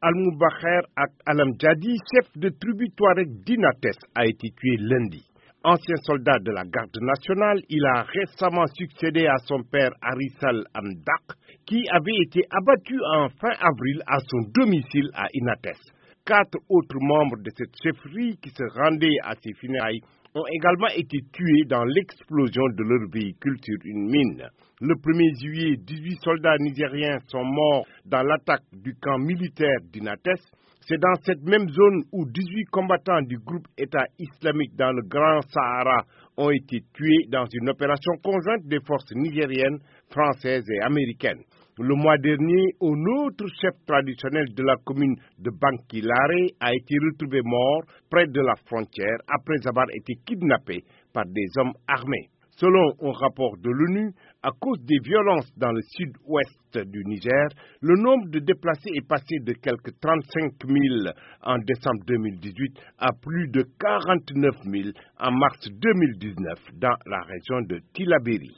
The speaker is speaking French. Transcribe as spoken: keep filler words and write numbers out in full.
Al-Moubaher Al-Amjadi, chef de tribu Touareg d'Inates, a été tué lundi. Ancien soldat de la garde nationale, il a récemment succédé à son père Harissal Amdak, qui avait été abattu en fin avril à son domicile à Inates. Quatre autres membres de cette chefferie qui se rendaient à ses funérailles ont également été tués dans l'explosion de leur véhicule sur une mine. Le premier juillet, dix-huit soldats nigériens sont morts dans l'attaque du camp militaire d'Inates. C'est dans cette même zone où dix-huit combattants du groupe État islamique dans le Grand Sahara ont été tués dans une opération conjointe des forces nigériennes, françaises et américaines. Le mois dernier, un autre chef traditionnel de la commune de Bankilare a été retrouvé mort près de la frontière après avoir été kidnappé par des hommes armés. Selon un rapport de l'ONU, à cause des violences dans le sud-ouest du Niger, le nombre de déplacés est passé de quelques trente-cinq mille en décembre deux mille dix-huit à plus de quarante-neuf mille en mars deux mille dix-neuf dans la région de Tillabéri.